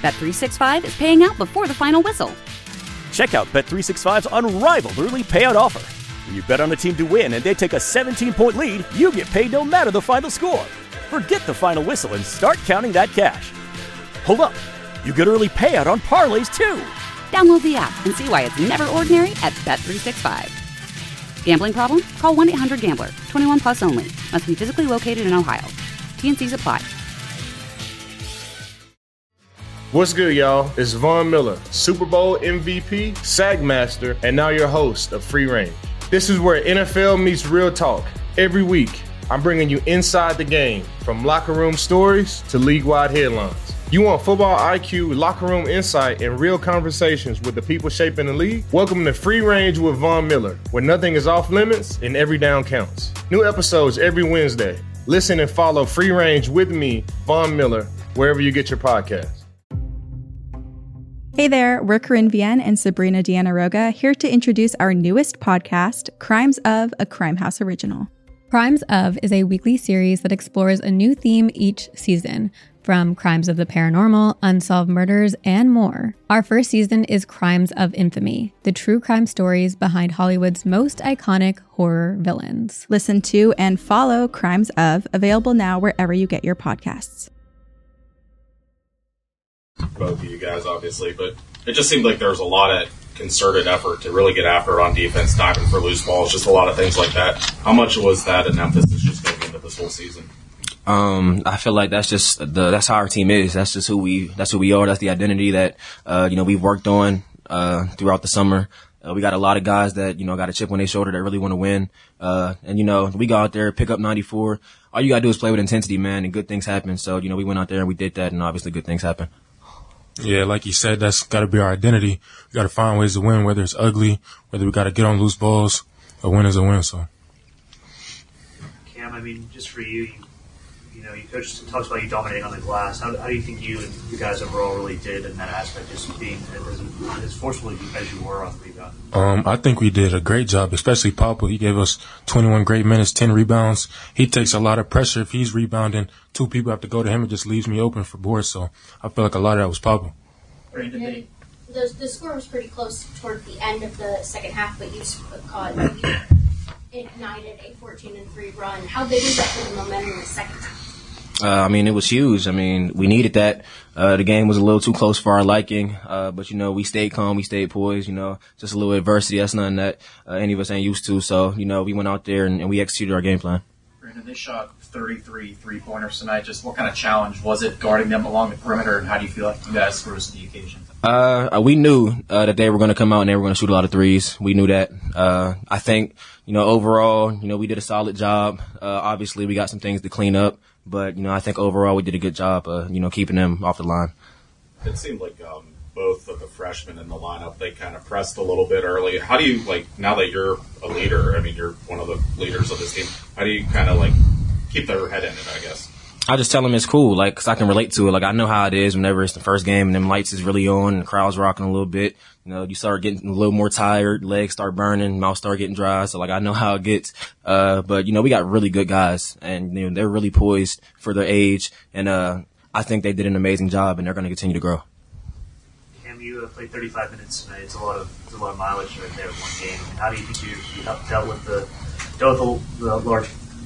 Bet365 is paying out before the final whistle. Check out Bet365's unrivaled early payout offer. When you bet on a team to win and they take a 17-point lead, you get paid no matter the final score. Forget the final whistle and start counting that cash. Hold up. You get early payout on parlays, too. Download the app and see why it's never ordinary at Bet365. Gambling problem? Call 1-800-GAMBLER. 21 plus only. Must be physically located in Ohio. T&Cs apply. What's good, y'all? It's Von Miller, Super Bowl MVP, Sack Master, and now your host of Free Range. This is where NFL meets real talk. Every week, I'm bringing you inside the game, from locker room stories to league-wide headlines. You want football IQ, locker room insight, and real conversations with the people shaping the league? Welcome to Free Range with Von Miller, where nothing is off limits and every down counts. New episodes every Wednesday. Listen and follow Free Range with me, Von Miller, wherever you get your podcasts. Hey there, we're Corinne Vienne and Sabrina Deanna Roga, here to introduce our newest podcast, Crimes of, a Crime House original. Crimes of is a weekly series that explores a new theme each season, from crimes of the paranormal, unsolved murders, and more. Our first season is Crimes of Infamy, the true crime stories behind Hollywood's most iconic horror villains. Listen to and follow Crimes of, available now wherever you get your podcasts. Both of you guys, obviously, but it just seemed like there was a lot of concerted effort to really get after it on defense, diving for loose balls, just a lot of things like that. How much was that an emphasis just going into this whole season? I feel like that's just that's how our team is. That's just who we are. That's the identity that, we've worked on, throughout the summer. We got a lot of guys that, got a chip on their shoulder that really want to win. And we go out there, pick up 94. All you got to do is play with intensity, man, and good things happen. So, we went out there and we did that, and obviously good things happen. Yeah, like you said, that's got to be our identity. We got to find ways to win, whether it's ugly, whether we got to get on loose balls. A win is a win, so. Cam, just for you, you coach talks about you dominating on the glass. How do you think you and you guys overall really did in that aspect, just being as forceful as you were on the rebound? I think we did a great job, especially Papa. He gave us 21 great minutes, 10 rebounds. He takes a lot of pressure. If he's rebounding, two people have to go to him. It just leaves me open for boards. So I feel like a lot of that was Papa. Brandon, the score was pretty close toward the end of the second half, but you ignited a 14-3 run. How big was that for the momentum in the second half? It was huge. We needed that. The game was a little too close for our liking. But we stayed calm, we stayed poised, just a little adversity. That's nothing that any of us ain't used to. So, we went out there and we executed our game plan. Brandon, they shot 33 three-pointers tonight. Just what kind of challenge was it guarding them along the perimeter, and how do you feel like you guys rose to the occasion? We knew that they were going to come out and they were going to shoot a lot of threes. We knew that. I think, overall, we did a solid job. Obviously, we got some things to clean up. But, I think overall we did a good job, keeping them off the line. It seemed like both of the freshmen in the lineup, they kind of pressed a little bit early. How do you, now that you're a leader, you're one of the leaders of this team, how do you kind of, keep their head in it, I guess? I just tell them it's cool, because I can relate to it. I know how it is whenever it's the first game and them lights is really on and the crowd's rocking a little bit. You start getting a little more tired, legs start burning, mouth start getting dry. So, I know how it gets. But, we got really good guys and, they're really poised for their age. And, I think they did an amazing job and they're going to continue to grow. Cam, you played 35 minutes tonight. It's a lot of mileage right there in one game. How do you think you dealt with the large,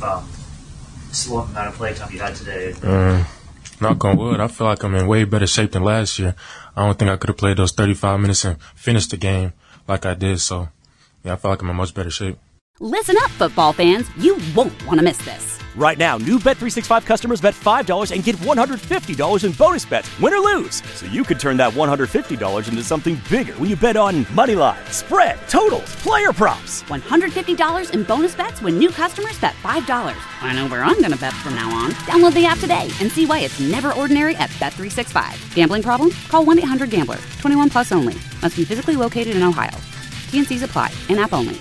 slow amount of play time you had today? Knock on wood, I feel like I'm in way better shape than last year. I don't think I could have played those 35 minutes and finished the game like I did. So, yeah, I feel like I'm in much better shape. Listen up, football fans. You won't want to miss this. Right now, new Bet365 customers bet $5 and get $150 in bonus bets, win or lose. So you could turn that $150 into something bigger when you bet on money line, spread, totals, player props. $150 in bonus bets when new customers bet $5. I know where I'm going to bet from now on. Download the app today and see why it's never ordinary at Bet365. Gambling problem? Call 1-800-GAMBLER. 21 plus only. Must be physically located in Ohio. T&Cs apply. In-app only.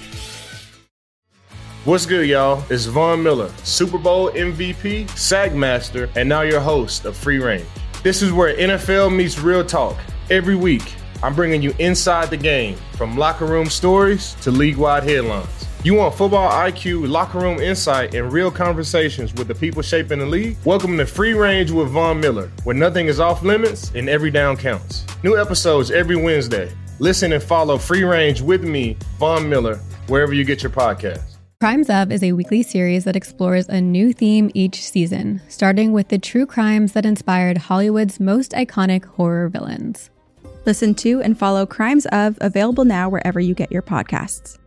What's good, y'all? It's Von Miller, Super Bowl MVP, Sack Master, and now your host of Free Range. This is where NFL meets real talk. Every week, I'm bringing you inside the game, from locker room stories to league-wide headlines. You want football IQ, locker room insight, and real conversations with the people shaping the league? Welcome to Free Range with Von Miller, where nothing is off limits and every down counts. New episodes every Wednesday. Listen and follow Free Range with me, Von Miller, wherever you get your podcasts. Crimes Of is a weekly series that explores a new theme each season, starting with the true crimes that inspired Hollywood's most iconic horror villains. Listen to and follow Crimes Of, available now wherever you get your podcasts.